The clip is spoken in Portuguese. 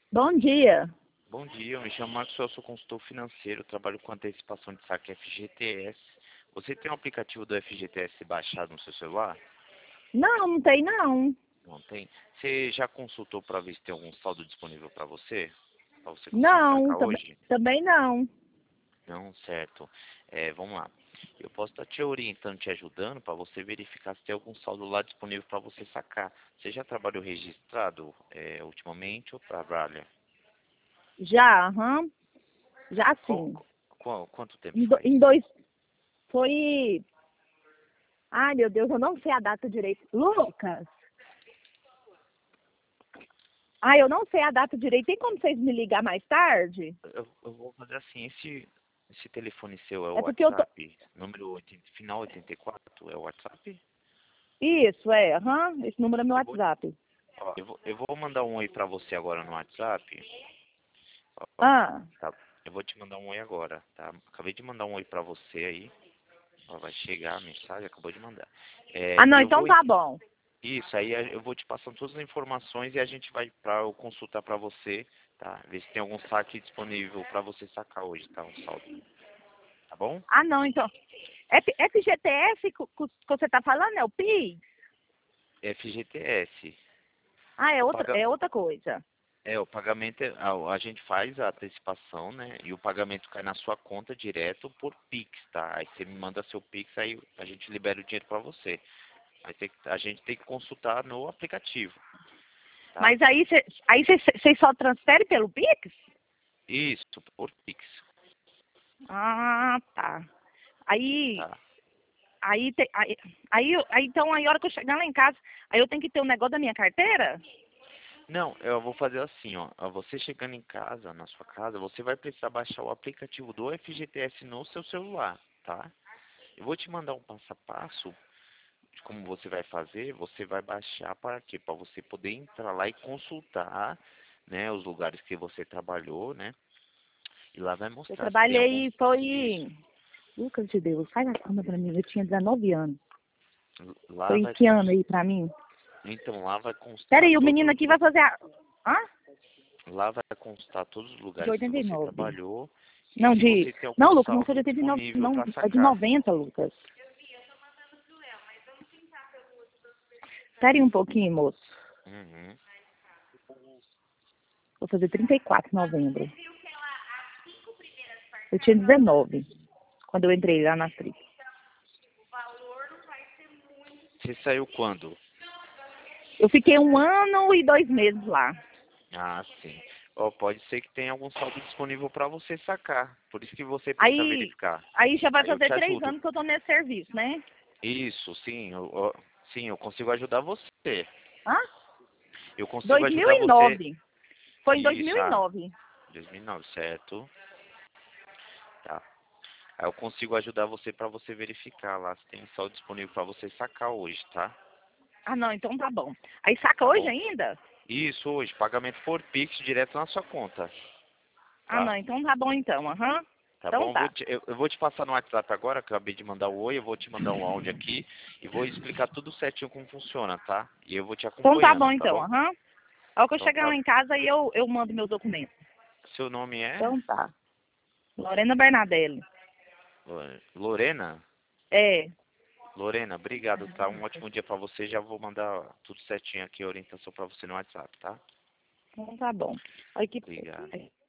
Bom dia. Bom dia, eu me chamo Marcos, eu sou consultor financeiro, trabalho com antecipação de saque FGTS. Você tem o aplicativo do FGTS baixado no seu celular? Não, não tem não. Não tem? Você já consultou para ver se tem algum saldo disponível para você? Para você conseguir Não, sacar hoje? também não. Não, certo. Vamos lá. Eu posso estar te orientando, te ajudando para você verificar se tem algum saldo lá disponível para você sacar. Você já trabalhou registrado ultimamente ou trabalha? Já, aham. Já Qual, sim. quanto tempo Em, do- faz? em dois. Foi. Ai, meu Deus, eu não sei a data direito. Lucas! Ai, eu não sei a data direito. Tem como vocês me ligar mais tarde? Eu vou fazer assim, esse telefone seu é o É porque eu tô. WhatsApp, número 80, final 84, é o WhatsApp? Isso, é, aham. Esse número é meu Eu vou, WhatsApp. eu vou mandar um oi pra você agora no WhatsApp. Ó, Ah, tá, eu vou te mandar um oi agora, tá? Acabei de mandar um oi pra você aí. Ó, vai chegar a mensagem, acabou de mandar. ah E não, eu então vou, tá bom. isso, aí eu vou te passando todas as informações e a gente vai pra eu consultar pra você, tá? Ver se tem algum saque disponível pra você sacar hoje, tá? Um saldo, tá bom? Ah, não, então. FGTS que você tá falando é o PIX? FGTS. Ah, O paga, é outra coisa. o pagamento, a gente faz a antecipação, né? E o pagamento cai na sua conta direto por Pix, tá? Aí você me manda seu Pix, aí a gente libera o dinheiro para você. A gente tem que consultar no aplicativo, tá? Mas aí vocês só transferem pelo Pix? Isso, por Pix, Ah, tá. Aí, tá? aí, te- então, aí a hora que eu chegar lá em casa, aí eu tenho que ter o negócio da minha carteira? Não, eu vou fazer assim, ó. Você chegando em casa, na sua casa, você vai precisar baixar o aplicativo do FGTS no seu celular, tá? Eu vou te mandar um passo a passo de como você vai fazer, você vai baixar para quê? Para você poder entrar lá e consultar, né, os lugares que você trabalhou, né? E lá vai Eu mostrar se tem alguns. trabalhei, Isso. foi... Lucas de Deus, faz a conta pra mim, eu tinha 19 anos. Lá Foi vai que ano aí pra mim? então lá vai constar Peraí, o todos menino os aqui vai fazer a... Hã? lá vai constar todos os De lugares que você 89. trabalhou e Não, se você tem Não, algum Lucas, não foi de saldo 89, disponível não. para É de sacar. 90, Lucas. Peraí um pouquinho, moço. Uhum. Vou fazer 34 em novembro. Eu tinha 19 quando eu entrei lá na Tri. Você saiu quando? Eu fiquei 1 ano e 2 meses lá. Ah, sim. Ó, pode ser que tenha algum saldo disponível para você sacar. Por isso que você precisa Aí, verificar. aí já vai Aí eu fazer te 3 ajudo. anos que eu tô nesse serviço, né? Isso, sim. Sim, eu consigo ajudar você. Hã? Eu consigo ajudar você. 2009. Foi em Isso, 2009. 2009, certo? Tá. Aí eu consigo ajudar você para você verificar lá se tem saldo disponível para você sacar hoje, tá? Ah, não, então tá bom. Aí saca Tá hoje bom? ainda? Isso, hoje. Pagamento por Pix direto na sua conta, Ah, não, tá? então tá bom então, aham. Tá Então bom? tá. Eu vou te passar no WhatsApp agora, que eu acabei de mandar o oi, eu vou te mandar um áudio aqui e vou explicar tudo certinho como funciona, tá? E eu vou te Então tá acompanhando, bom tá então, bom? aham. A hora que eu Então chegar tá. lá em casa, aí eu mando meus documentos. Seu nome é? Então tá. Lorena Bernadelli. Lorena? É. Lorena, obrigado, tá? Um ótimo dia pra você. Já vou mandar tudo certinho aqui, a orientação pra você no WhatsApp, tá? Então tá bom. Olha que Obrigado.